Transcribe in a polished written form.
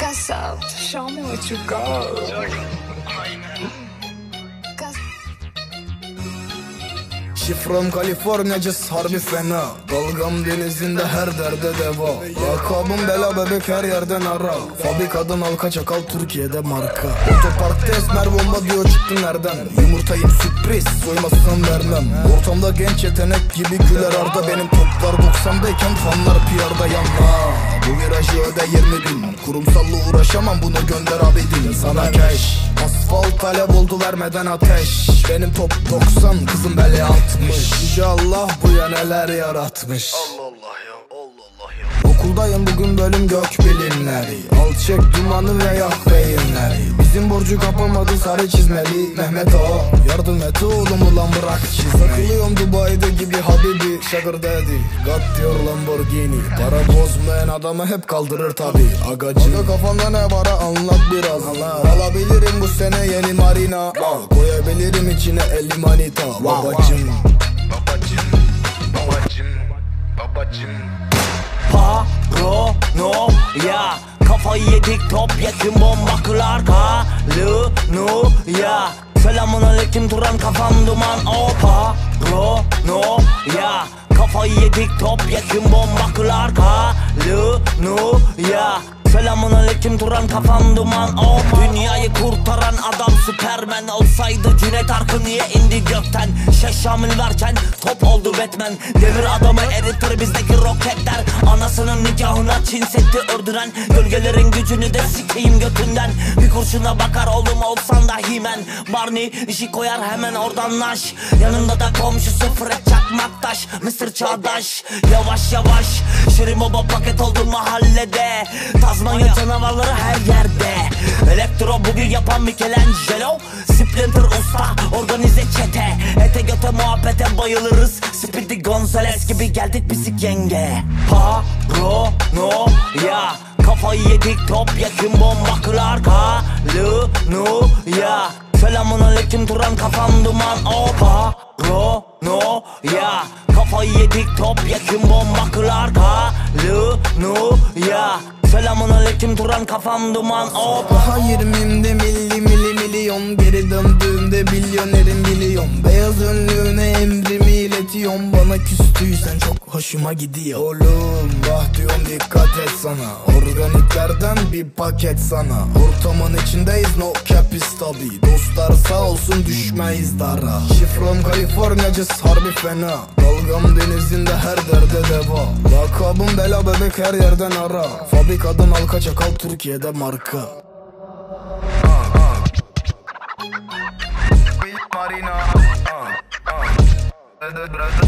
yourself. Show me what you got. Şifrem Kaliforniyacız harbi fena. Dalgam denizinde her derde deva. Lakabım bela bebek her yerden ara. Fabrikadan halka çakal Türkiye'de marka. Otoparkta esmer bomba diyor çıktı nereden? Yumurtayım sürpriz soymasam vermem. Ortamda genç yetenek gibi güler arda. Benim toplar 90'dayken fanlar PR'da yanma. Bu virajı öde 20.000. Kurumsalla uğraşamam bunu gönder abidin. Sana keş asfalt talep oldu vermeden ateş. Benim top 90 kızım beli 60. Yüce Allah bu ya neler yaratmış. Allah Allah ya, Allah Allah ya. Okuldayım bugün bölüm gök bilimleri. Al çek dumanı ve yak beyinleri. Bizim borcu kapamadı sarı çizmeli Mehmet ağa yardım et oğlum ulan bırak çizmeyi. Takılıyorum Dubai'de gibi Habibi Sugar Daddy God diyor Lamborghini. Para bozmayan adamı hep kaldırır tabi agacı. Aga kafanda ne var anlat biraz. Alabilirim bu sene yeni marina. Koyabilirim içine 50 manita. Babacım babacım babacım babacım. Paranoya kafayı yedik topyekun bomba kılar ya. Selamun aleyküm duran kafam duman. O paranoya kafayı yedik topyekun bomba kılar ya. Selamun aleyküm duran kafam duman. Oh, dünyayı kurtaran adam Süpermen olsaydı Cüneyt Arkın niye indi gökten? Şamil varken top oldu Batman. Demir adamı eritir bizdeki roketler. Anasının nikahına Çin Seddi ördüren. Gölgelerin gücünü de sikeyim götünden. Bir kurşuna bakar oğlum olsan da He-Man. Barney işi koyar hemen oradan naş. Yanında da komşusu Fred Çakmaktaş. Mr. Çağdaş yavaş yavaş Şirin baba paket oldu mahallede. Tazmanya canavarları her yerde. Elektro bugün yapan Michelangelo. Splinter usta organize çete. Ete göte muhabbete bayılırız. Speedy Gonzales gibi geldik bisik yenge. Paranoya kafayı yedik topyekun bomba kılar ya. Selamun aleyküm duran kafam duman. O paranoya kafayı yedik topyekun bomba kılar ya. Selamun aleyküm duran kafam duman. O daha 20'imde milyon. Geri döndüğümde milyonerim biliyorum. Beyaz önlüğüne emrimi iletiyorum. Bana küstüysen çok hoşuma gidiyor. Oğlum bah diyorum dikkat et sana. Organiklerden bir paket sana. Ortamın içindeyiz no capis tabi. Dostlar sağ olsun düşmeyiz dara. Şifrem Kaliforniyacız harbi fena. Dalgam denizinde her derde deva. Lakabım bela bebek her yerden ara. Fabrikadan halka çakal Türkiye'de marka. Marina